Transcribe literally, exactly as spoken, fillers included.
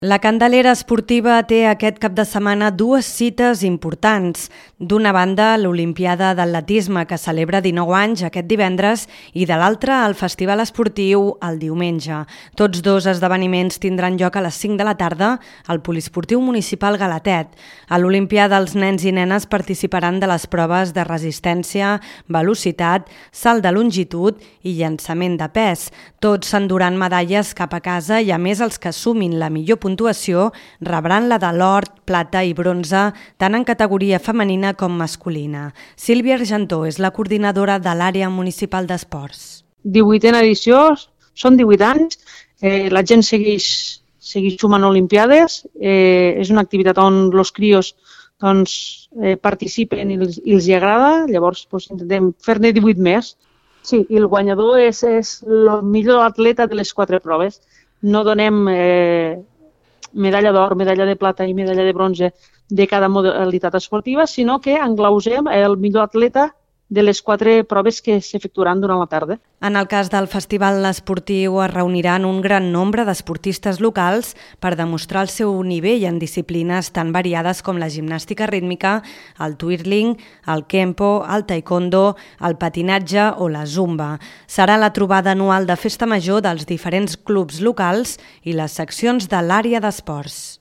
La Candelera Esportiva té aquest cap de setmana dues cites importants. D'una banda, l'Olimpiada d'Atletisme, que celebra dinou anys aquest divendres, i de l'altra, el Festival Esportiu el diumenge. Tots dos esdeveniments tindran lloc a les cinc de la tarda al Poliesportiu Municipal Galatet. A l'Olimpiada, els nens i nenes participaran de les proves de resistència, velocitat, salt de longitud i llançament de pes. Tots s'enduran medalles cap a casa i, a més, els que sumin la millor puntuació puntuació rebran la de l'or, plata i bronze tant en categoria femenina com masculina. Sílvia Argentó és la coordinadora de l'àrea municipal d'esports. divuitena edició, són divuit anys, eh, la gent segueix, segueix sumant olimpiades, eh, és una activitat on els crios doncs, eh, participen i els, i els hi agrada, llavors doncs, intentem fer-ne divuit més. Sí, i el guanyador és, és el millor atleta de les quatre proves. No donem eh, medalla d'or, medalla de plata i medalla de bronze de cada modalitat esportiva, sinó que englausem el millor atleta de les quatre proves que s'efectuaran durant la tarda. En el cas del Festival Esportiu es reuniran un gran nombre d'esportistes locals per demostrar el seu nivell en disciplines tan variades com la gimnàstica rítmica, el twirling, el kempo, el taekwondo, el patinatge o la zumba. Serà la trobada anual de festa major dels diferents clubs locals i les seccions de l'àrea d'esports.